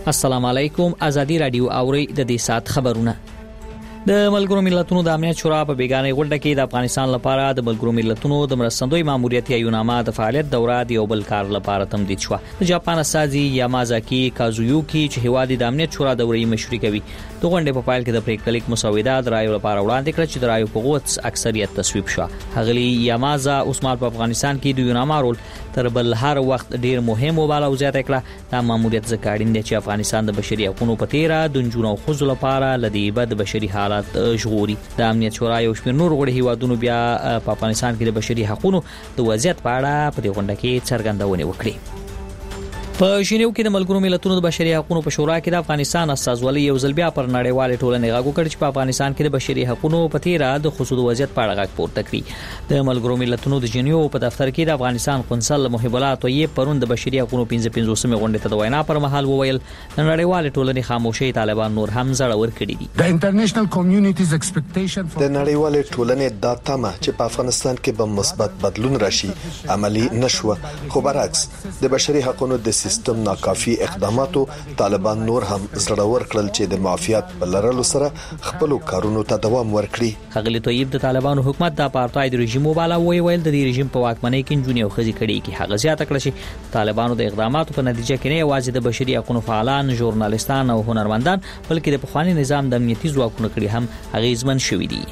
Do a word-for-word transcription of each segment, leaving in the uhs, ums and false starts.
السلام علیکم. ازادي رادیو اوري د دې سات خبرونه. د ملګرو ملتونو د امنیت شورا په بیګانه غونډه کې د افغانستان لپاره د ملګرو ملتونو د مرستندوی ماموریت یونامه د فعالیت دوره د یو بل کار لپاره تمدید شو. د جاپان استازي یامازاکی کازویوکی چې هواد د امنیت شورا دورې مشري کوي د غونډې په پایل کې د پریکړلیک مسوده د رایو لپاره وړاندې کړ چې د رایو په غوښت اکثریت تصویب شو. هغلی یامازا اوسمال په افغانستان کې د یونامه رول تر بل هر وخت ډیر مهم وباله او زیاته کړه. د ماموریت ځکاړین دی چې افغانستان د بشري حقوقو په تیره د جنونو خزل لپاره لدی بد بشري حالات ژغوري. د امنیت شورا یو شمېر نور غړي هیوادونو بیا په افغانستان کې د بشري حقوقو د وضعیت په اړه په دې غونډه کې څرګندونه وکړه. په ژنیو کې د ملګرو ملتونو د بشري حقوقو په شورا کې د افغانستان استازولي یو ځل بیا پر نړیوال ټولنې غاګو کړ چې په افغانستان کې د بشري حقوقو په تیره د خصوصي وضعیت په اړه غاګ پورته کړی. د ملګرو ملتونو د ژنیو په دفتر کې د افغانستان قونسل محب الله طیب پرون د بشري حقوقو پنځه پنځوسمه غونډه ته د وینا پر مهال وویل د نړیوال ټولنې خاموشي طالبان نور هم زړور کړي دي. د انټرنیشنل کمیونټیز ایکسپیکټیشن د نړیوال ټولنې د تمه چې په افغانستان کې به مثبت بدلون راشي عملی نشو، خو برعکس د بشري حقوقو د سیستم ناکافي اقداماتو طالبان نور هم زړور کړل چې د معافیت بلرلو سره خپل کارونو ته دوام ورکړي. خغلی طیب د طالبانو حکومت د اپارټاید رژیم وباله ویل د دې رژیم په واکمنۍ کې جونیو خزي کړي کې هغه زیاته کړ چې طالبانو د اقداماتو په نتیجه کې نه یوازې د بشري حقوقو فعالان، ژورنالیستان او هنرمندان بلکې د پخوانی نظام د امنیتي ځواکونو کړي هم هغه ځمن شوې دي.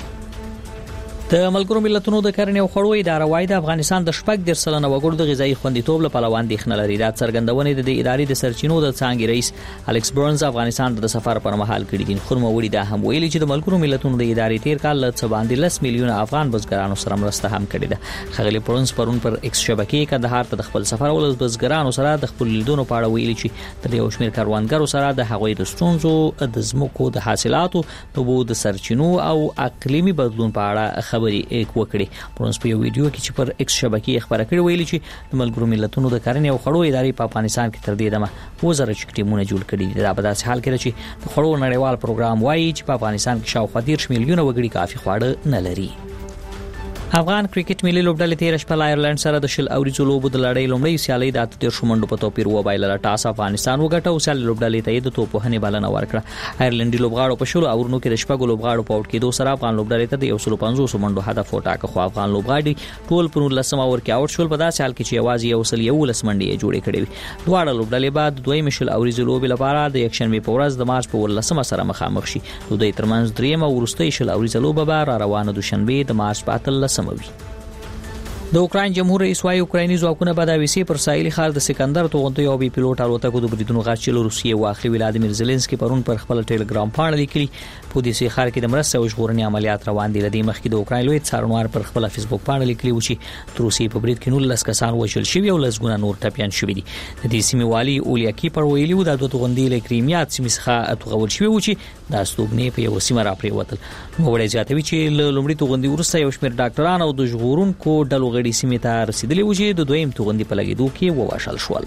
د ملګرو ملتونو د کرنې او خړو اداره وايي د افغانستان د شپږ در سلنه وګړو د غذایی خوندیتوب لپاره وړاندې خنل لري. دا څرګندونه د ادارې د سرچینو د څانګې رئیس الکس برنز افغانستان د سفر پر مهال کړې دي. خو نوموړي دا هم ویلي چې د ملګرو ملتونو د ادارې تیر کال له څه باندې لس میلیونه افغان بزګرانو سره مرسته هم کړې ده. خغلی برنز پرون پر ایکس شبکې کندهار ته د خپل سفر ول بزګرانو سره د خپل لیدونو په اړه ویلي چې د یو شمېر کاروانګرو سره د هغوی د ستونزو د زموکو د حاصلاتو د بو د سرچینو او اقلیمي بدلون په اړه خبري وکړي. پرونس په یو ویډیو کې چې پر ایکس شبکې خبره کړې ویلي چې د ملګرو ملتونو د کرنې او خړو ادارې په افغانستان کې تر دې دمه وزاره چکټیمونه جوړ کړي دي. دا په داسې حال کې چې د خړو نړیوال پروګرام وایي چې په افغانستان کې شاوخوا دېرش میلیونه وګړي کافي خواړه نه لري. افغان کرکټ ملي لوبډلې تیر شپه آیرلند سره د شل اوریزو لوبو د لړۍ لومړی سیالي د اتو شومندو په توپیر وبایله. ټاس افغانستان وګټه او سیالي لوبډلې ته د توپوهنې بلنه ورکړه. آیرلندي لوبغاړو په شلو اورونو کې د شپږو لوبغاړو په اوټ کې دوه سره افغان لوبډلې ته د یو سل پنځوس منډو هدف وټاکه. خو افغان لوبغاړي ټول په لسمه اور کې اوټ شول. په داسې حال کې چې یوازې یو سل یو لس منډې جوړې کړې وي. دواړه لوبډلې بعد دوی مشل اوریزو لوبې لپاره د یکشنبه په ورځ د مارچ په ولسمه سره مخامخ شي. دوی ترمنځ دریمه ورستۍ شل اوریزو لوبه به روانه دوشنبه د مارچ په اتلسمه وي. د اوکراین جمهور رئیس وايي اوکرایني ځواکونه به د ویسي پر ساحلي ښار د سکندر توغونته یو بي پيلوټ الوتکو د بریدونو غاښلو روسیې واخلي. ولادیمیر زيلنسکي پرون پر خپل ټلګرام باندې لیکلي په دې سي ښار کې د مرسته او ژغورنې عملیات روان دي. لدی مخکې د اوکراین لوی څارنوال پر خپل فیسبوک باندې لیکلي و چې د روسیې په برید کې نور لس کسان وژل شوي او لسګونه نور ټپيان شوي دي. د دې سیمې والي اولیاکی پر ویلي و د دوه توغندې له کریمیا سیمې څخه اتغول شوی و چې د استوګنې په یو سیمه را پریوتل. نو وړي زیاتوي چې لومړی توغندې ورسته یو شمېر ډاکټران او د ژغورونکو ډلو غړي سیمې ته رسیدلی و چې د دویم توغندې په لګیدو کې وواشل شول.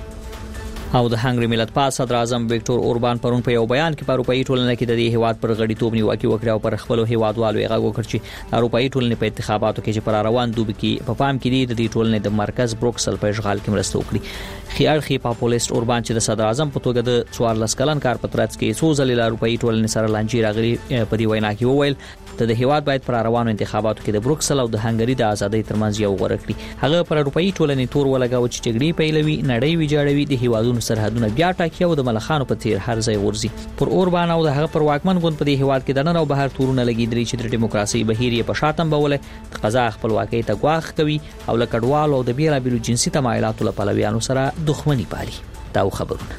او د هنګري ملت پاس صدر اعظم وکټور اوربان پرون په یو بیان کې په اروپאי ټولنه کې د دې هیواد پر غړیتوب نیوکه وکړه او پر خپل هیوادوالو یې غوښتل کړ چې اروپאי ټولنې په انتخاباتو کې چې پر روان دوب کې په پام کې د دې ټولنې د مرکز بروکسل په اشغال کې مرسته وکړي. خیارخي پاپولیست اوربان چې د صدر اعظم په توګه د څوارلس کلن کار په ترڅ کې څو ځلې د اروپאי ټولنې سره لانجې راغلي په دې وینا کې وویل د هیواد باید پر روانو انتخاباتو کې د بروکسل او د هنګري د ازادۍ ترمنځ یو غوړه کړي. هغه پر اروپאי ټولنې تور ولګاو چې جګړې پیلوي، نړۍ ویجاړوي، د هیوادونو سرحدونه بیا ټاکي او د ملخانو په تیر هر ځای ورزي. پر اوربان او د هغه پر واکمن ګوند په دې هیواد کې د نن او بهر تورونه لګیدري چې د دیموکراسي بهیر یې په شاتم بوله د قضا خپلواکۍ ته ګواښ کوي او له کډوالو او د بیلابیلو جنسي تمایلاتو له پلویانو سره دښمنی پالي. دا خبرونه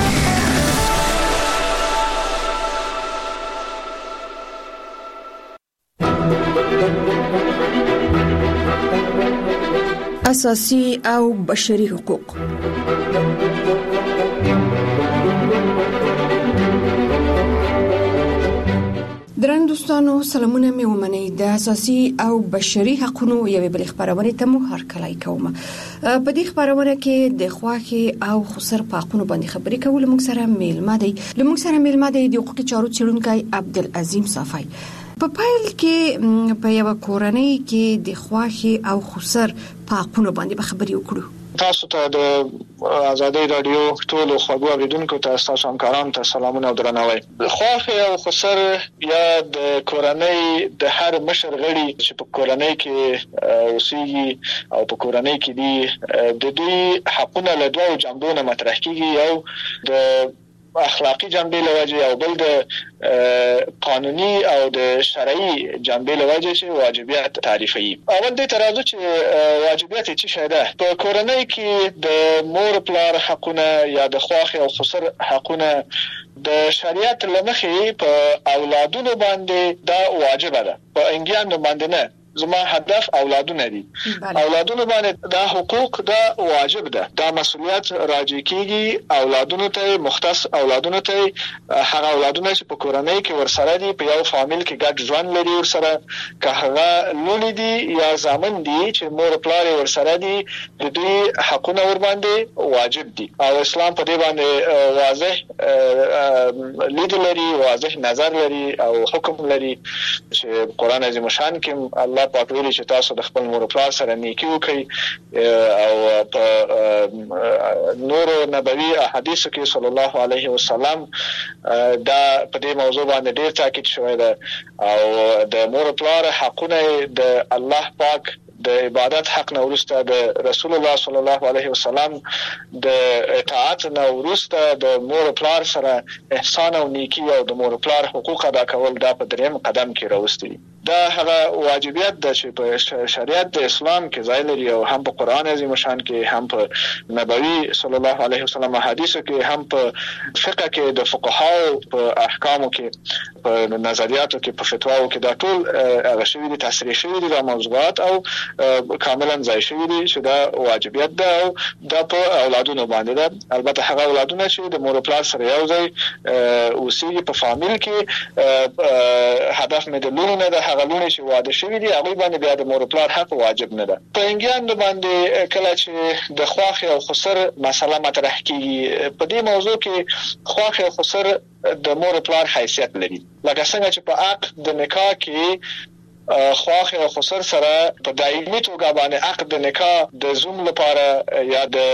اساسي او بشري حقوق. درنو دوستانو سلامونه مې ومنئ. د اساسي او بشري حقوقو یوې بل خبرونه ته مو هرکلی کوم. په دې خبرونه کې د خواخي او خسر په حقوقو باندې خبرې کول موږ سره میلمه دی. لموږ سره میلمه دی د حقوقي چارو څېړونکی عبدالعظیم صافی. په پایل کې په یو کورنۍ کې د خواخي او خسر په حقوقو باندې خبرې وکړو. تاسو ته د ازادي رادیو ټول خبرو اوریدونکو ته تاسو همکارانو ته سلامونه او درناوی. خواخې او خسر یا د کورنۍ د هر مشر غړي چې په کورنۍ کې اوسېږي او په کورنۍ کې دي د دوی حقونه له دوه جنبونو مطرح کیږي، یو د اخلاقی جنبه لوجه او بل د قانوني او د شرعي جنبه لوجه چې واجبات تعریفي. اول دې ترازو چې واجبات چې شاده په کورنۍ کې د مور پلار حقونه یا د خواخ او خسر حقونه د شریعت لمخې په اولادونو باندې دا واجب ده، په انګیانو باندې نه. زما هدف اولادونه دي. اولادونه باندې دا حقوق دا واجب ده، دا مسؤلیت راجع کیږي اولادونو ته، مختص اولادونو ته، هغه اولادونه چې په کورنۍ کې ورسره دي، په یو فامیل کې ګډ ژوند لري ورسره، که هغه لونی دي یا زامن دي چې مور پلار ورسره دي، د دوی حقونه ور باندې واجب دي او اسلام په دې باندې واضح لید لري، واضح نظر لري او حکم لري چې قرآن عظیم شان کې الله پاک ویلي چې تاسو د خپل مور پلار سره نیکی وکړئ او په نور نبوي احادیث کې صلی الله علیه وسلم دا په دې موضوع باندې ډیر تاکید شوی ده او د مور پلار حقونه د الله پاک د عبادت حق نه ورسته د رسول الله صلی الله علیه وسلم د اطاعت نه ورسته د مور پلار سره احسان او نیکی او د مور پلار حقوق ادا کول دا په دریم قدم کې راوستي. دا هغه واجبیت د چې په شریعت د اسلام کې ځای لري او هم په قرآن عظیم شان کې، هم په نبوي صلی الله علیه وسلم حدیثو کې، هم په فقه کې د فقهاو په احکامو کې، په نظریاتو کې، په فتواو کې، دا ټول هغه شوی دي، تصریح شوی دي دا موضوعات او کاملا ځای شوی دي چې دا واجبیت ده او دا په اولادونو باندې ده. البته هغه اولادونه چې د مور پلار سره یو ځای اوسېږي په فامیل کې، هدف مې د لونو نه ده، هغه لونی چې واده شوی دي هغه باندې بیا د مور پلار حق واجب نه ده. په انګیانو باندې کله چې د خواخ او خسر مسله مطرح کیږي، په دې موضوع کې خواخ او خسر د مور پلار حیثیت لري، لکه څنګه چې په عقد د نکاح کې خواخ او خسر سره په دایمي توګه باندې عقد د نکاح د زوم لپاره یا د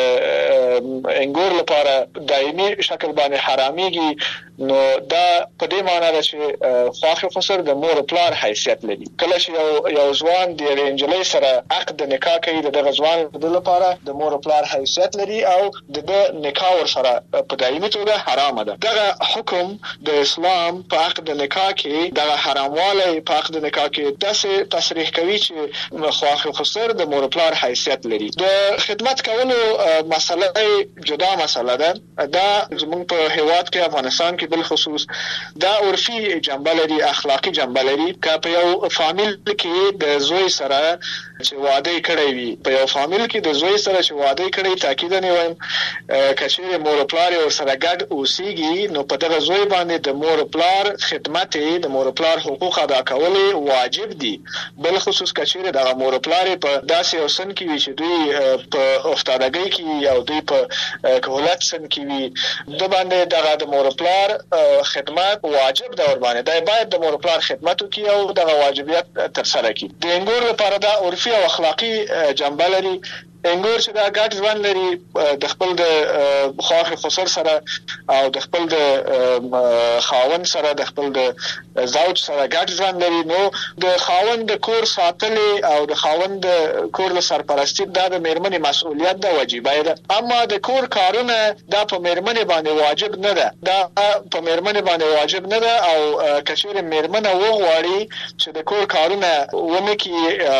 انګور لپاره دایمي شکل باندې حراميږي، نو دا په دې معنی ده چې خواخ او خسر د مور پلار حیثیت لري. کله چې یو یو ځوان د رنجلې سره عقد د نکاح کوي، دغه ځوان د لپاره د مور پلار حیثیت لري او د نکاح ور سره په دایمي توګه حرام ده. دغه حکم د اسلام په عقد د نکاح کې، دغه حرامواله په عقد د نکاح کې داسې تصریح کوي چې خواخ او خسر د مور پلار حیثیت لري. د خدمت کولو مسله جدا مسله ده. دا زموږ په هیواد کې افغانستان کې بل خصوص دا عرفي جنبه لري، اخلاقی جنبه لري. که په یو فامیل کې د زوی سره چې واده کړی وي، په یو فامیل کې د زوی سره چې واده کړی، تاکید نه وایم کچېره مور پلار او سره ګډ اوسېږي، نو په دغه زوی باندې د مور پلار خدمت، د مور پلار حقوق ادا کول واجب دي. بل خصوص کچېره د مور پلار په داسې اوسن کې وي چې دوی په افتادګۍ کې او دوی په کهولت سن کې وي، د باندې دغه د مور پلار خدمت واجب ده ور باندې، دا باید د مور پلار خدمت وکړي او دغه واجبیت تر سره کړي. د انګور لپاره دا عرفي او اخلاقی جنبه لري. انګور چې دا ګډ ژوند لري د خپل د خواخ خسر سره او د خپل د خاوند سره، د خپل د زوج سره ګډ ژوند لري، نو د خاوند د کور ساتل او د خاوند د کور له سرپرستی دا د میرمنې مسؤلیت ده، واجبه ده. اما د کور کارونه دا په میرمنې باندې واجب نه ده، دا په میرمنې باندې واجب نه ده. او کچېره میرمنه وغواړي چې د کور کارونه ونه کړي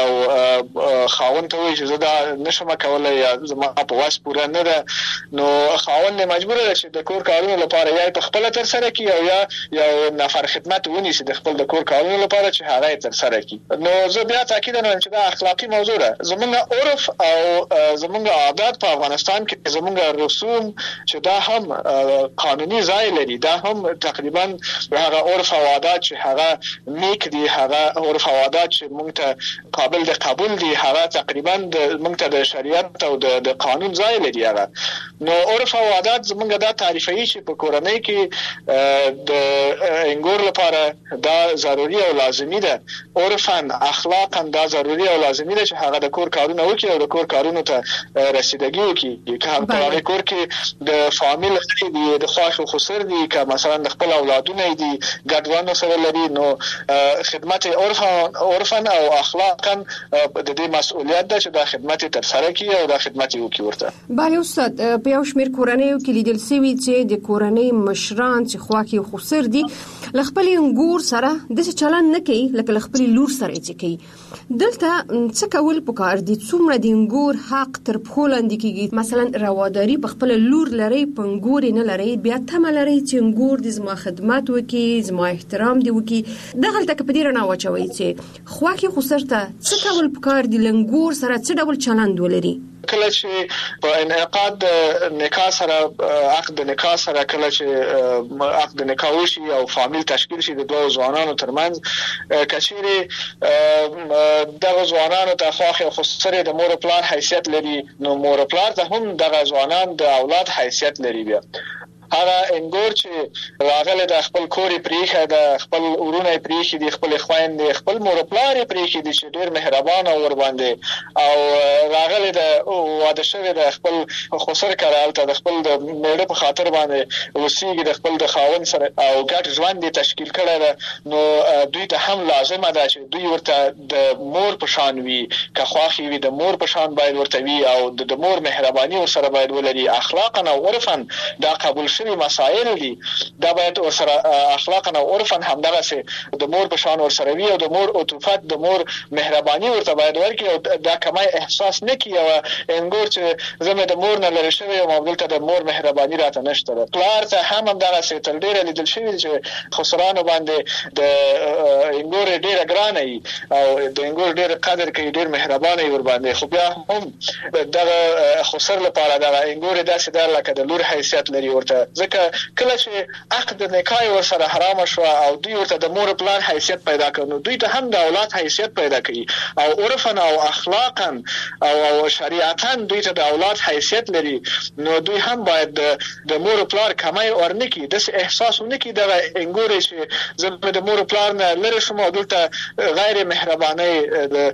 او خاوند ته وایي چې زه دا نشم کولای یا زما په واس پوره نه ده، نو خاوند مجبور دی چې د کور کارونو لپاره یا په خپل تر سره کوي او یا یو نفر خدمت ونیسي د خپل د کور کارونو لپاره چې هغه تر سره کوي. نو زه بیا تاکید نه کوم چې دا اخلاقی موضوع ده. زمونږ عرف او زمونږ عادت په افغانستان کې، زمونږ رسوم چې دا هم قانوني ځای لري، دا هم تقریبا هغه عرف او عادت چې هغه نیک دي، هغه عرف او عادت چې مونږ ته قابل د قبول دي، هغه تقریبا مونږ ته د شریعت او د قانون ځای لري. هغه نو عرف او عادت زمونږ دا تعریفي شي په کورنۍ کې د انګور لپاره دا ضروري او لازمي ده. عرفاً اخلاقاً دا ضروري او لازمي ده چې هغه د کور کارونه وکړي او د کور کارونو ته رسیدګي وکړي. که هم په کور کې د فامیل غړي دي، د خواښ او خسر دي، که مثلا د خپل اولادونه دي ګډوانو سره لري، نو خدمت عرفاً او اخلاقاً د دې مسؤلیت ده چې دا خدمت تر سره کړي او دا خدمت وکړي ورته. بله استاد، په یو شمېر کورنیو کې لیدل شوي چې د کورنۍ مشران چې خواښ او خسر دي له خپل انګور سره داسې چلند نه کوي لکه له خپل لور سره چې کوي. دلته څه کول پکار دي؟ څومره د انګور حق تر پښو لاندې کیږي؟ مثلا رواداري په خپل لور لري، په انګور نه لري، بیا تمه لري چې انګور د زما خدمت وکړي، زما احترام دی وکړي. دغه تک په دې رڼا واچوي چې خواښ خسر ته څه کول پکار دي، لنګور سره څه ډول چلند ولري. کله چې په انعقاد نکاح سره عقد نکاح سره کله چې عقد نکاح وشي او فامیل تشکیل شي د دوه ځوانانو ترمنځ، کچېرې دغه ځوانانو ته خواښ او خسر د مور پلار حیثیت لري، نو مور پلار ته هم دغه ځوانان د اولاد حیثیت لري. بیا هغه انګور چې راغله د خپل کوري پریخه د خپل ورونه پریخي د خپل خويندې خپل مور پلار پریخي دي چې ډېر مهربان او ور باندې او راغله د واده شوی د خپل خسر کړهال ته د خپل د میړه په خاطر باندې وسیږي د خپل د خاون سره او ګډ ژوند تشکیل کړي، نو دوی ته هم لازمه ده چې دوی ورته د مور په شان وي، که خواخي وي د مور په شان باید ورته وي او د مور مهرباني ور سره باید ولري. اخلاقا او عرفا دا قبول مسائل دي، دا باید ورسره اخلاقا او عرفا همدغه سي د مور په شان ورسره وي او د مور عطوفت د مور مهرباني ورته باید ورکړي او دا کمای احساس نه کوي او انګور چې زموږ د مور نه لری شوی او مبدل ته د مور مهرباني راته نشته. پلار ته هم همدغه سي تل ډیر لیدل شوی چې خسرانو باندې د انګور ډیر ګرانه وي او د انګور ډیر قدر کوي، ډیر مهربانه ور باندې، خو بیا هم دغه خسر لپاره دغه انګور داسې د لکه د لور حیثیت لري ورته، ځکه کله چې عقد نکاح ورسره حرام شو او دوی ورته د مور پلان حیثیت پیدا کړي، دوی ته هم د اولاد حیثیت پیدا کوي او عرفا او اخلاقا او شریعتا دوی ته د اولاد حیثیت لري، نو دوی هم باید د مور پلار کمای ورنکي، د احساس ونکي د انګورې چې زموږ د مور پلار نه لری شوم او دلته غیر مهرباني، د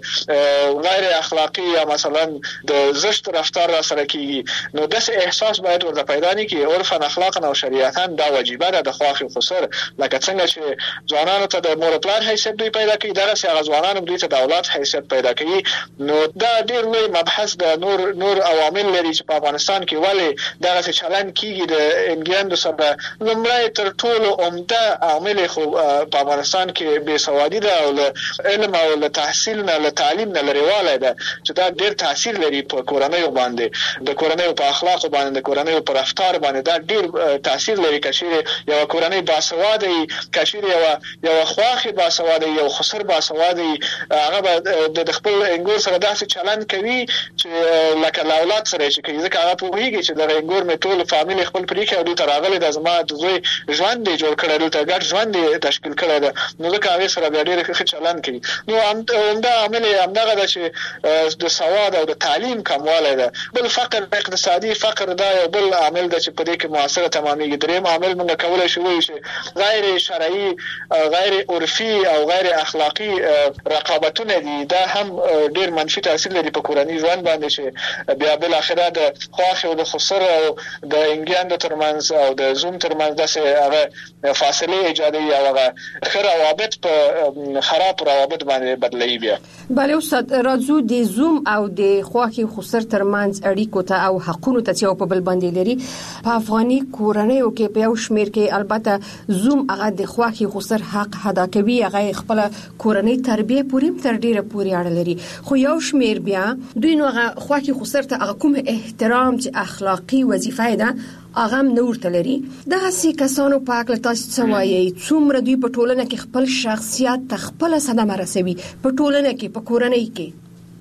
غیر اخلاقی یا مثلا د زشت رفتار سره کیږي، نو د احساس باید ورته پیدا نه کی. عرفا اخلاقا او شریعتا دا واجبه ده د خواښ او خسر، لکه څنګه چې ځوانانو ته د مور پلار حیثیت دوی پیدا کوي، دغه څنګه ځوانانو دوی ته د اولاد حیثیت پیدا کوي. نو دا ډیر لوی مبحث د نور نور عوامل لري چې په افغانستان کې ولې دغه څه چلن کیږي د انګلیاندو سره. لومړی تر ټولو عمده عامل خو په افغانستان کې بې سوادي ده او علم او له تحصیل نه له تعلیم نه لريواله ده چې دا ډیر تاثیر لري په کورنۍ باندې، د کورنۍ په اخلاق باندې، د کورنۍ په رفتار باندې دا ډیر تاثیر لري. کشیر یو کورنۍ باسواده ای، کشیر یو یو خواخي باسواده یو خسر باسواده ای، هغه د خپل انګور سره داسې چلند کوي چې لکه اولاد سره چې کوي، ځکه هغه پوهیږي چې د انګور می ټول فامیل خپل پریخه او د راغلي د زما د زوی ژوند دی جوړ کړل، ته ګډ ژوند تشکیل کړل، نو ځکه هغه سره ډیر ښه چلند کوي. نو همدا عامل همدغه د چې د سواد او د تعلیم کمواله ده. بل فقر اقتصادي فقر دا یو بل عامل ده چې په دې کې موثره تمامېږي. دریم عامل موږ کولای شو چې غیر شرعي، غیر عرفي او غیر اخلاقی رقابتونه دي، دا هم ډیر منفي تاثیر لري په کورنۍ ژوند باندې چې بیا بل اخره د خواښ او د خسر او د انګلیاندو ترمنځ او د زوم ترمنځ داسې هغه فاصله ایجادوي او هغه ښه روابط په خراب روابط باندې بدلوي. بیا بله استاد، راځو د زوم او د خواښ او خسر ترمنځ اړیکو ته او حقونو ته چې په بل باندې لري. په افغاني کورنیو کې په یو شمېر کې البته زوم هغه د خواښ او خسر حق ادا کوي، هغه خپل کورنۍ تربیه پورې تر ډیره پورې اړه لري، خو یو شمېر بیا دوی نو هغه خواښ او خسر ته هغه کوم احترام چې اخلاقی وظیفه ده هغه هم نور تلري. دغه سي کسانو په اړه تاسو څه وایي؟ څومره دوی په ټولنه کې خپل شخصیت ته خپل صدمه رسوي، په ټولنه کې، په کورنۍ کې؟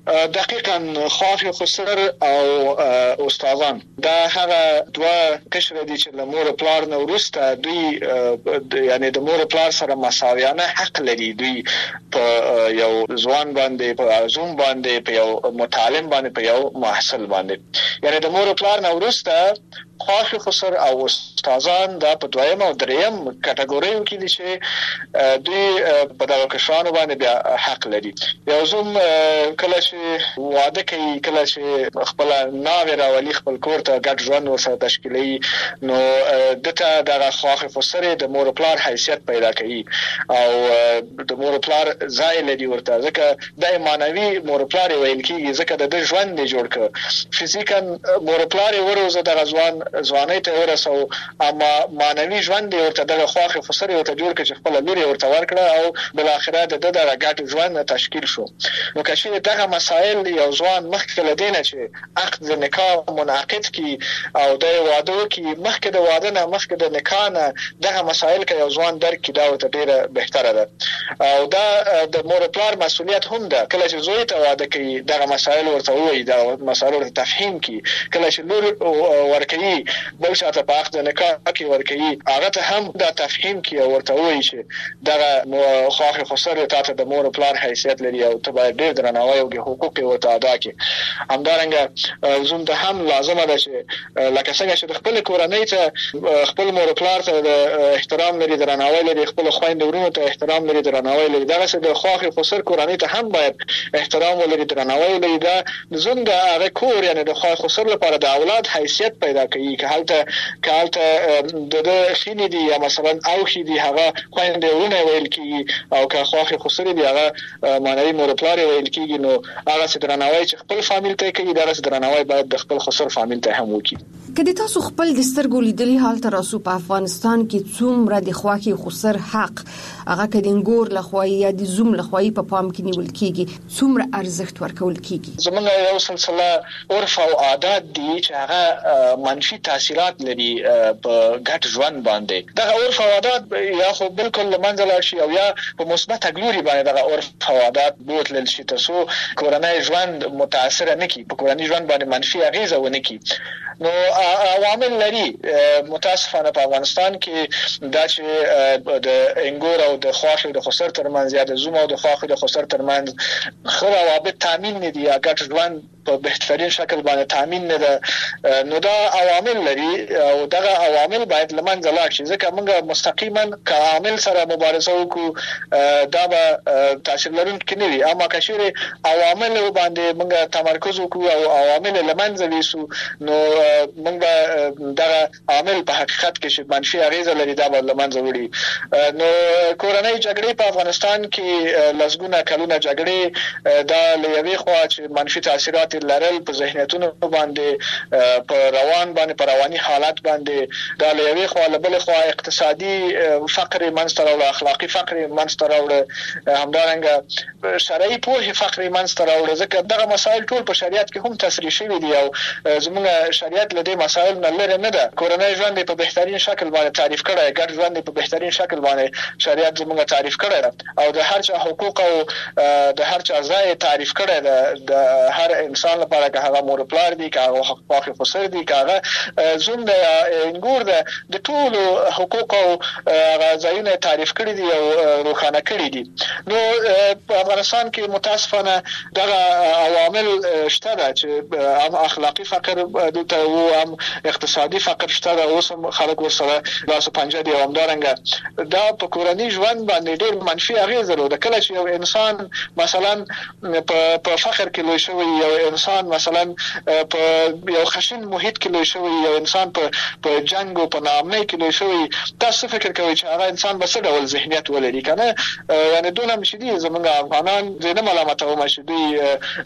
دقیقاً خواخ خسر او استادان دا هغه دوه کشر دي چې لمور پلار نو ورسته دوی یعنی د مور پلار سره مساویانه حق لري. دوی په یو ځوان باندې په زوم باندې په یو متعلم باندې په یو محصل باندې یعنی د مور پلار نو ورسته خواخ خسر او استادان دا په دویم او دریم کټګوریو کې دي چې دوی په دغه کشرانو باندې بیا حق لري. یو زوم کله چې واده کوي کله چې خپل ناوې راولي خپل کور ته ګډ ژوند ورسره تشکیلوي نو دته دغه خواخ خسر د مور پلار حیثیت پیدا کوي او د مور پلار ځای لري ورته ځکه د مانوي مور پلار ویل کیږي ځکه د ژوند دی جوړ ک فزیکن مور پلار ورزه د ځوان ځواني ته ورسو اما مانوي ژوند دی ورته د خواخ خسر ورته جوړ ک چې خپل لوري ورته ورکړه او بل اخره د دغه ګډ ژوند تشکیل شو. نو کله دغه مسائل یو ځوان مخکې لدینه چې عقد د نکاح منعقد کی او د واده کی مخکې د واده نه مخکې د نکاح نه دغه مسائل کې یو ځوان درک کی دا ورته ډیره بهتره ده او دا د مور پلار مسؤلیت هم ده. کله چې زوی ته واده کوي دغه مسائل ورته وایي دا مسائل ورته تفهیم کی کله چې لور ورکوي بل شاته په عقد نکاح کې ورکوي هغه ته هم دا تفهیم کی ورته وایي چې دغه خواخ خسر ته د مور پلار حیثیت لري او ته باید ډیر درناوی او حقوق ورته ادا کړي. همدارنګه زوم ته هم لازمه ده چې لکه څنګه چې د خپل کورنۍ ته خپل مور پلار ته د احترام لري درناوی لري خپل خويند ورونو ته احترام لري درناوی لري دغه څه د خواخ خسر کورنۍ ته هم باید احترام ولري درناوی لري. دا زوم د هغه کور یعنی د خواخ خسر لپاره د اولاد حیثیت پیدا کوي که حالته که حالته د خینې دی یا مثلا او خې دی هغه خويند ورونه ویل کی او که خواخ خسر دی هغه مانوي مور پلار ویل کیږي نو هغه څه درناوی چې خپل فامیل ته کوي دا څه درناوی باید د خپل خسر فامیل ته هم وکړي. کله تاسو خپل د سترګو لیدلې حال تر اوسه په افغانستان کې څومره د خواخي خسر حق هغه کډینګور لخوا یا د زوم لخوا په پام کې نیول کیږي څومره ارزښت ورکول کیږي؟ زمونږ یو سلسله عرف او عادت دي چې هغه منفي تاثیرات لري په ګډ ژوند باندې. دا عرف او عادت یا خو بالکل لمنځه لاړ شي او یا په مثبت ګلوري باندې دا عرف او عادت بوتل شي تاسو کورنۍ ژوند متاثر نه کی په کورنۍ ژوند باندې منفي اغیزه ونه کی. نو عوامل لري متاسفانه په افغانستان کې دا چې د انګور او د خواخ د خسر ترمنځ یا د زوم او د خواخ د خسر ترمنځ خره روابط تامین نه دي یا ګډ ژوند په بهترین شکل باندې تامین نه ده. نو دا عوامل لري او دغه عوامل باید لمنځه لاړ شي ځکه موږ مستقیما کامل سره مبارزه وکړو دا به تاثیر لرونکي نه وي اما کشیر عوامل باندې موږ تمرکز وکړو او عوامل لمنځه ویسو نو موږ دغه عامل په حقیقت کې چې منفي اغیزه لري دا به لمنځه وړي. نو کورنۍ جګړې په افغانستان کې لسګونه کلونه جګړې دا لوي خو چې منفي تاثیرات لرل په ذهنیتونو باندې په روان باندې په رواني حالت باندې دا لوي خو له بل خو اقتصادي فقر منځته راوړ اخلاقی فقر منځته راوړ همدارنګه شرعي پوهه فقر منځته راوړ ځکه دغه مسائل ټول په شریعت کې هم تصریح شوی دي او زموږ شریعت له دې مسائل نه لري نه ده. کورنۍ ژوند په بهترین شکل باندې تعریف کړی ګډ ژوند په بهترین شکل باندې شریعت زموږ تعریف کړی او د هر چا حقوق او د هر چا ځای تعریف کړی ده د هر انسان لپاره که هغه مور پلار دي که هغه خواخ خسر دي که هغه زوم د انګور ده د ټولو حقوق او ځایونه تعریف کړی دي او روښانه کړی دي. نو په افغانستان کې متاسفانه دغه عوامل شته ده چې اخلاقی فقر دلته او هم اقتصادي فقر شته ده اوس هم خلک ورسره لاس پنجه دي او همدارنګه دا په کورنۍ ژوند باندې ډېر منفي اغیز لري. کله چې یو انسان مثلا په په فقر کې لوی شوی یو انسان مثلا په یو خشن محیط کې لوی شوی یو انسان په په جنگ او په ناامنۍ کې لوی شوی تاسو فکر کوئ چې هغه انسان به څه ډول ذهنیت ولري کنه یعنی دونه مشدي زمونږ افغانان زنه ملامتو مشدي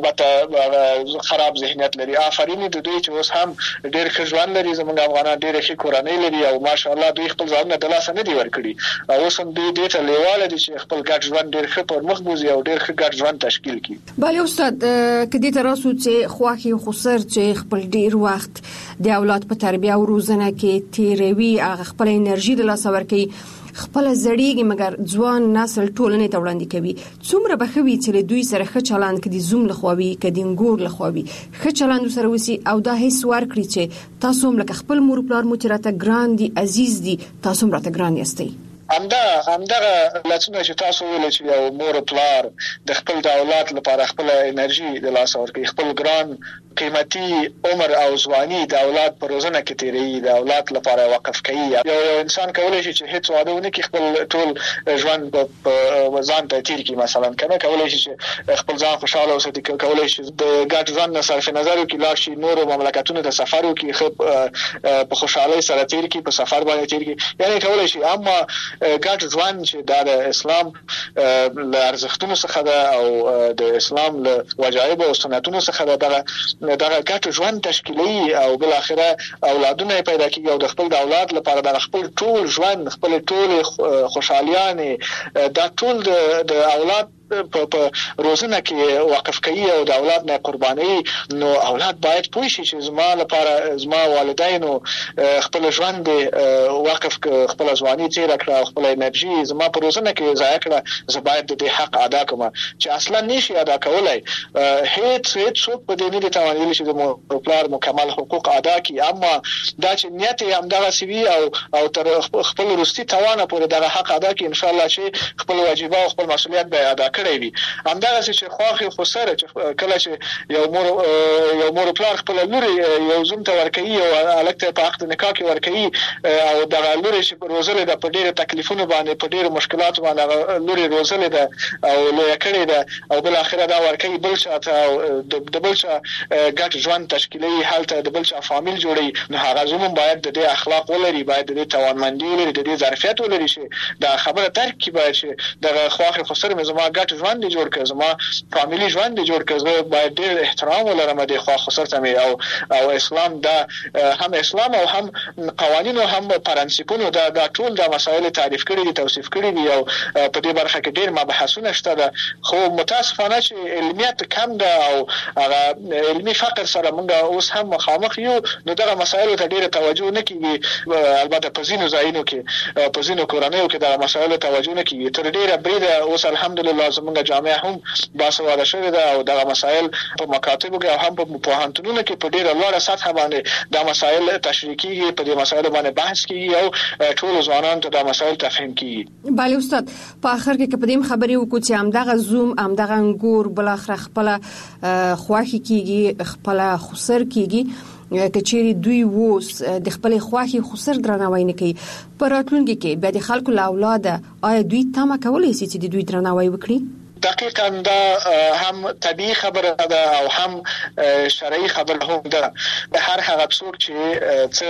به خراب ذهنیت لري. آفرین د دوی چې اوس هم ډېر ښه ژوند لري زمونږ افغانان ډېر ښه کورنۍ لري او ماشاءالله دوی خپل ځانونه د لاسه نه دی ورکړي او اوس هم دوی دې ته لیواله دي چې خپل ګډ ژوند ډېر ښه پر مخ بوزي او ډېر ښه ګډ ژوند تشکیل کړي. بله استاد کدی تر اوسه چې خواخي خسر چې خپل ډیر وخت د اولاد په تربیه او روزنه کې تیروي هغه خپل انرژي د لاس ورکړي خپل زړیږي مګر ځوان نسل ټولنې ته وړاندې کوي. څومره بخوي چې دوی سره ښه چلند کړي، زوم لخواوي کدي انګور لخواوي ښه چلند سره وسی او دا هیڅ ورکړي چې تاسو هم لکه خپل مور پلار مو چې راته ګران دي، عزیز دي، تاسو هم راته ګران یاستئ. همدا همدغه لڅونه چې تاسو ویل چې یو مور پلار د خپل د اولاد لپاره خپل انرژي د لاس ورکړي، خپل ګران قیمتي عمر او ځواني د اولاد پر روزنه کې تیری، د اولاد لپاره وقف کوي. یو انسان کولای شي چې هیڅ واده ونه کړي، خپل ټول ژوند په ځان ته تیر کړي. مثلا کنه کولای شي چې خپل ځان خوشاله اوساتي، کولای شي د ګډ ژوند نه صرف نظر وکړي، لاړ شي نور مملکتونو ته سفر وکړي، په خوشحالي سره تیر کړي، په سفر باندې تیر کړي، یعنی کولای شي. اما ګډ ژوند چې د اسلام له ارزښتونو څخه ده او د اسلام له وجایب او سنتونو څخه ده، دغه دغه ګډ ژوند تشکیلي او بل اخره اولادونه پیدا کیږي او د خپل د اولاد لپاره د خپل ټول ژوند، خپل ټول خوشحالیانه دا ټول د اولاد په په روزنه کې وقف کوي او د اولاد نه قرباني. نو اولاد باید پوه شي چې زما لپاره زما والدینو خپل ژوند وقف ک خپل ځواني تیر کړه، خپل انرژي زما په روزنه کې ضایع کړه، زه باید د دې حق ادا کوم چې اصلا نشي ادا کولای. هیڅ هیڅ څوک په دې نه دي توانایي چې د مور پلار مکمل حقوق ادا کړي، اما دا چې نیت یې همدغه سوي او او تر خپل وروستي توانه پورې دغه حق ادا کړي، ان شاء الله چې خپل واجبات او خپل مسؤلیت به ادا کړي وي. همدغه چې خواخي خو سره چې کله چې یو مور یو مور پلار خپل لوري یو زوم ته ورکوي او الکته په عقد نکاح کې ورکوي او دغه لوري چې روزل ده په ډېر تکلیفونو باندې، په ډېر مشکلات باندې لوري روزل ده او لوی کړی ده او بل اخره دا ورکوي بل شاته او د بل شا ګټ ژوند تشکیلي حالت د بل شا فامیل جوړي. نو هغه زوم باید د اخلاق ولري، باید د توانمندي ولري، د ظرفیت ولري چې دا خبره ترک کی باید چې دغه خواخي خو سره زما ګټ ژوند جوړ کړ، زما فامیلی ژوند جوړ کړ، زه باید ډېر احترام ولرم د خوا خو سره مې او او اسلام دا هم اسلام او هم قوانین او هم پرنسپونو دا دا ټول د مسایل تعریف کړي دي، توصیف کړي دي او په دې برخه کې ډېر مباحثونه شته ده. خو متاسفانه چې علمیت کم ده او هغه علمي فقر سره موږ اوس هم مخامخ یو، نو دغه مسایل ته ډېر توجه نه کیږي. البته په ځینو ځایونو کې په ځینو کورنیو کې دا مسایل توجه نه کیږي. تر ډېره بریده اوس الحمدلله زموږ جامعه هم باسواده شوې ده او دغه مسایل په مکاتبو کې او هم په پوهنتونونو کې په ډېره لوړه سطح باندې دا مسایل تشریح کیږي، په دې مسایلو باندې بحث کیږي او ټول ځوانان ته دا مسایل تفهیم کیږي. بله استاد، په اخر کې په دې خبرې وکړو چې همدغه زوم همدغه انګور بل اخر خپل خواخي کیږي، خپل خسر کیږي، کچېری دوی ووس د خپل خواخي خسر درناوی نه کوي. په راتلونکي کې به د خلکو له اولاده آیا دوی تمه کولی شي چې د دوی درناوی وکړي؟ دقیقاً دا هم طبیعي خبره ده او هم شرعي خبره هم ده. هر هغه څوک چې څه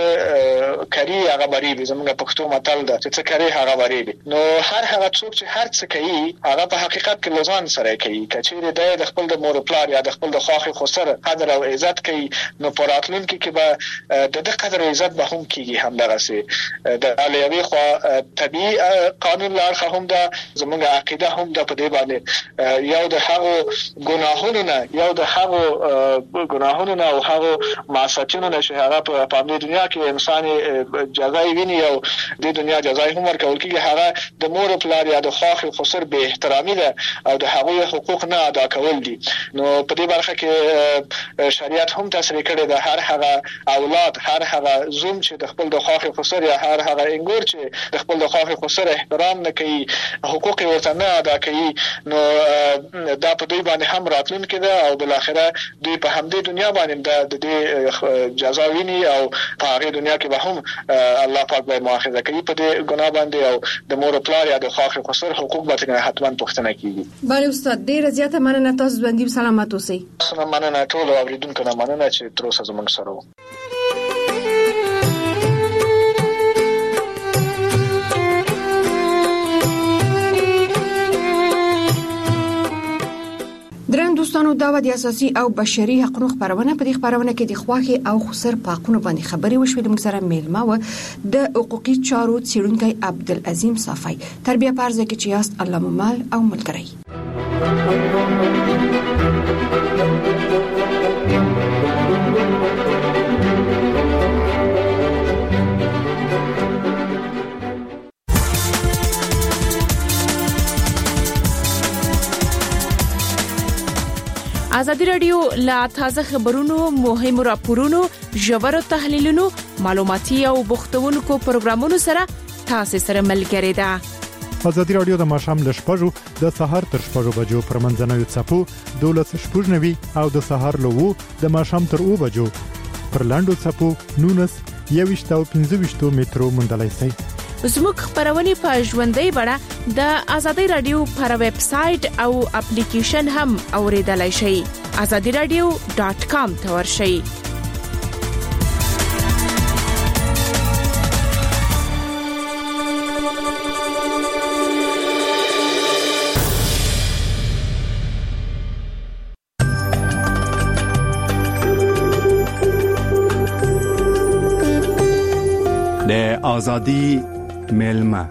کوي هغه بریږي، زموږ پښتو متل ده چې څه کوي هغه بریږي. نو هر هغه څوک چې هر څه کوي هغه په حقیقت کې لزان سره کوي. کچېره د خپل د مور پلار یا د خپل د خواخي خسر قدر او عزت کوي، نو په راتلونکي کې به د دې قدر او عزت به هم کیږي. همدغه سي د علیوي خو طبیعي قانون لارخه هم ده، زموږ عقیده هم ده په دې باندې یو د هغو ګناهونو نه یو د هغو ګناهونو نه او هغو معصیتونو نه چې هغه په دې دنیا کې انسان جزای ویني او د دنیا جزای هم ورکول کیږي، هغه د مور پلار یا د خواخي خسر به احترامي ده او د هغوی حقوق نه ادا کول دي. نو په دې برخه کې شریعت هم تصریح کړی ده هر هغه اولاد، هر هغه زوم چې د خپل د خواخي خسر یا هر هغه انګور چې د خپل د خواخي خسر احترام نه کوي، حقوق ورته نه ادا کوي، نو دا په دوی باندې هم راتلونکي ده او بل اخره دوی په همدې دنیا باندې د دې جزا ویني او په هغه دنیا کې به هم الله پاک به مؤاخذه کوي په دې ګناه باندې او د مور پلار یا د خواخي خسر حقوق به څنګه حتما پوښتنه کیږي. بله استاد، ډیره زیاته مننه، تاسو باندې سلامات اوسئ. مننه ټول اوریدونکو نه مننه چې تر اوسه زموږ سره وو. درن دوستانو، دا د اساسي او بشري حقوقو خبرونه په دې خبرونه کې د خواخي او خسر په حقوقو باندې خبري وشوې. موږ سره میلمه و د حقوقي چارو څېړونکی عبدالعظیم صافی. تربیه پرځه کې چې یاست الله ممال او ملګری. ازادي رادیو لا تازه خبرونو مهمو راپورونو ژورو تحلیلونو معلوماتي او بوختونکو پروګرامونو سره تاسو سره ملګری ده. ازادي رادیو د ماشام ل شپږو د سهار تر شپږو بجو پر منځنوي چپو دولس شپږنوي او د سهار له وو د ماشام تر او بجو پر لاندو چپو نونس یويشت او پنځه ویشت میټرو مونډلای سي. زموږ خبرونه په ژوندۍ بڼه د ازادي رادیو پر ویب سټ او اپلیکیشن هم اوریدلای شئ. azadi radio dot com ته ورشئ. د ازادي ملما.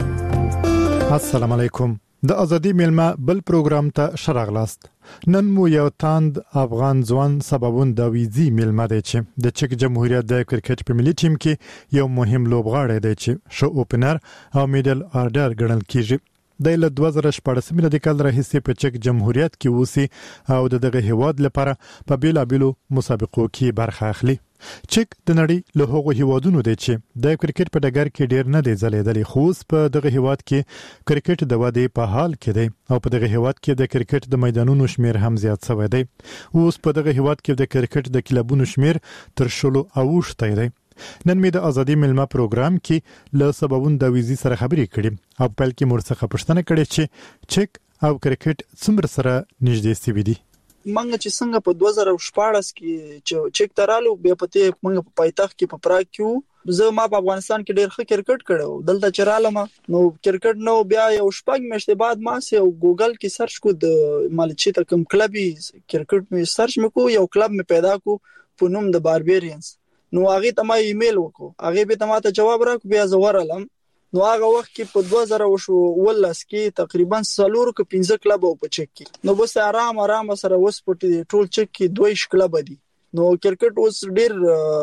السلام علیکم. د ازادي ملما بل پروګرام ته شراغلاست. نن مو یو تاند افغان ځوان سببون د ویزي ملما دی چې د چک جمهوریت د کرکټ په ملي ټیم کې یو مهم لوبغاړی دی چې شو اوپنر او میډل آرډر ګڼل کیږي. د ل دوه زره شپږ ملي کال راهیسې په چک جمهوریت کې اوسي او دغه هیواد لپاره په بیلابیلو مسابقو کې برخه اخلي. چک د نړۍ له هغو هیوادونو دی چې د کرکټ په ډګر کې ډیر نه دی ځلیدلی، خو په دغه هیواد کې کرکټ د ودې په حال کې دی او په دغه هیواد کې د کرکټ د میدانونو شمیر هم زیات شوی دی. اوس په دغه هیواد کې د کرکټ د کلبونو شمیر تر شلو اوښتی دی. نن مې د ازادي ملما پروګرام کې له سببون د ویزي سره خبرې کړې او په پل کې مرڅخه پښتنه کړې چې چک او کرکټ څومره سره نږدې سوي دي. منګه چې څنګه په دوه زره شپږ کې چې چک ترالو بیا پته منګه په پایتخت کې په پراګ کې زه ما په افغانستان کې ډېر ښه کرکټ کړو. دلته چرالم نو کرکټ نو بیا یو شپږ میاشتې بعد ما سه ګوګل کې سرچ کو د مالچی ته کوم کلبي کرکټ مې سرچ مکو یو کلب مې پیدا کو په نوم د باربیرینز. نو هغه ته ما ایمیل وکړو، هغه به ته ما ته جواب راکړ، بیا زه ورالم. نو هغه وخت کې په دوه زره ولس کې تقریبا څلور ک پنځه کلب او په چک کې نو بس آرام آرام سره وس پټ ټول چک کې دوه ش کلب دي. نو کرکټ اوس ډیر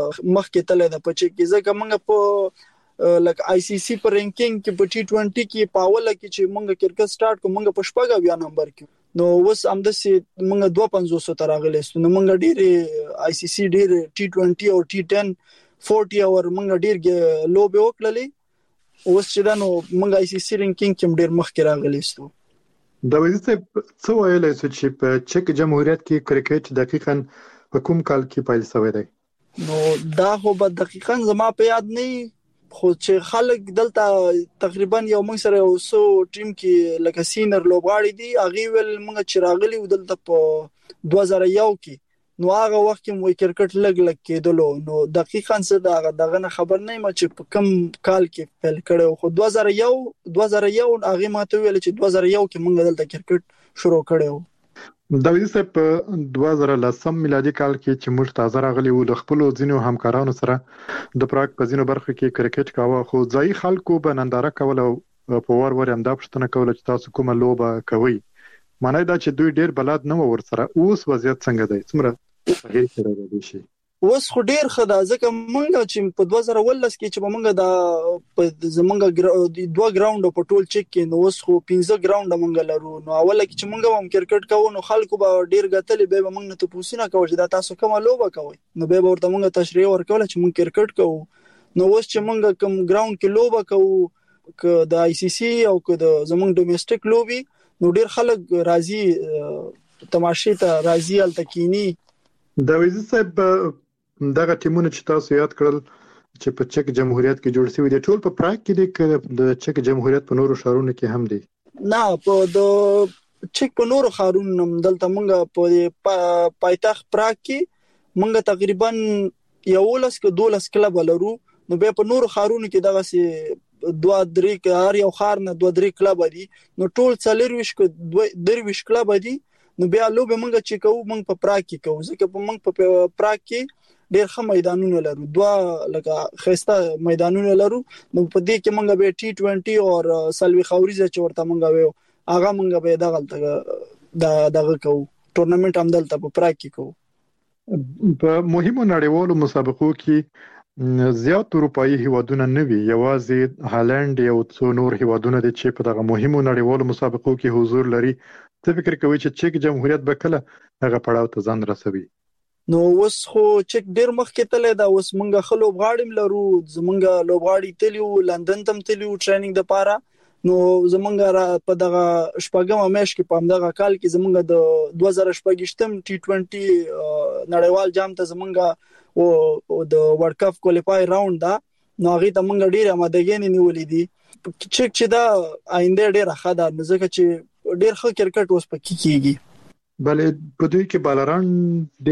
مخ کې تله ده په چک کې ځکه موږ په لک آی سی سی پر رینکینګ کې په ټي ټوئنټي کې پاول کې چې موږ کرکټ سٹارټ کو موږ په شپږ بیا نمبر کې نو اوس هم د سي موږ دوه پنځوس تر راغلې نو موږ ډیر آی سی سی ډیر ټي ټوئنټي او ټي ټن چالیس اور موږ ډیر لوب وکړلې. اوس چې دا نو موږ آی سی سی رینکینګ کې ډیر مخ کې راغلی ستو. د وایي څه ویلای چې په چک جمهوریت کې کرکټ دقیقاً په کوم کال کې پیل شوی دی؟ نو دا خو به دقیقاً زما په یاد نه خو چې خلک دلته تقریبا یو موږ سره یو سو ټیم کې لکه سینر لوبغاړي دي هغه ول موږ چې راغلي دلته په دوه زره یو کې نو هغه وخت کې مو کرکټ لګ لګ کېدلو. نو دقیقاً څه دا دغه خبر نه ما چې په کم کال کې پیل کړو خو دوه زره یو دوه زره یو هغه ماته ویل چې دوه زره یو کې موږ دلته کرکټ شروع کړو. د ویسه په دوه زره لسم میلادي کال کې چې موږ تازه راغلي وو د خپل ځینو همکارانو سره د پراګ په ځینو برخو کې کرکټ کاوه خو ځای خلکو به ننداره کوله په ور ور هم دا پښتنه کوله چې تاسو کومه لوبه کوي. معنی دا چې دوی ډیر بلد نه ور سره. اوس وضعیت څنګه دی؟ څومره غیر سره دی شي؟ اوس خو ډیر خدا ځکه مونږ چې په دوه زره ولس کې چې مونږ دا زمونږ دوه ګراوند په ټول چک کې نو اوس خو پنځه ګراوند مونږ لرو. نو اول کې چې مونږ هم کرکټ کوو نو خلکو به ډیر غتلې به مونږ نه ته پوښتنه کوي چې دا تاسو کومه لوبه کوي نو به ورته مونږ تشریح ورکول چې مونږ کرکټ کوو. نو اوس چې مونږ کوم ګراوند کې لوبه کوو ک د آی سی سی او ک د زمونږ ډومېسټک لوبي نو ډیر خلک راضي تماشې ته راضي التکینی. دا ویزه صاحب دغه ټیمونه چې تاسو یاد کړل چې په چک جمهوریت کې جوړ شوی دي ټول په پراګ کې دي د چک جمهوریت په نورو ښارونو کې هم دي؟ نه په د چک په نورو ښارونو دلته مونږ په پایتخت پراګ کې مونږ تقریبا یولس ک دولس کلب لرو. نو به په نورو ښارونو کې دغه سي دوه درې هر یو ښار نه دوه درې کلب دي نو ټول څلور ویش ک دوه درویش کلب دي. نو بیا لوبه مونږ چې کوو مونږ په پراګ کې کوو ځکه په مونږ په پراګ کې ډېر ښه میدانونه لرو دوه لکه خسته میدانونه لرو. نو په دې کې مونږ به ټي ټوئنټي او سلوي خوريزه چې ورته مونږ ویو هغه مونږ به دغه د دغه کوو ټورنمنت هم دلته په پراګ کې کوو. په مهمو نړیوالو مسابقو کې زیات اروپאי هیوادونه نه وي، یوازې هالند یو څو نور هیوادونه دي چې په دغه مهمو نړیوالو مسابقو کې حضور لري څه فکر کوي چې چک جمهوریت به کله هغه پړاو ته ځان رسوي؟ نو اوس خو چک ډیر مخکې تللی دا، اوس مونږه خلو غاړم لرو، زمونږه لوبغاړي تلیو لندن تم تلیو ټریننګ د پاره. نو زمونږه په دغه شپږم میاشت کې په دغه کال کې زمونږه د دوه زره شپږم ټي ټوئنټي نړیوال جام ته زمونږه او د ورلد کپ کوالیفای راوند دا، نو هغه ته مونږ ډیر آمادګي نیولې دي. چک چې دا آینده ډیر ښه ده، ځکه چې ډیر ښه کرکټ اوس پکې کیږي. بلې په دوی کې بالران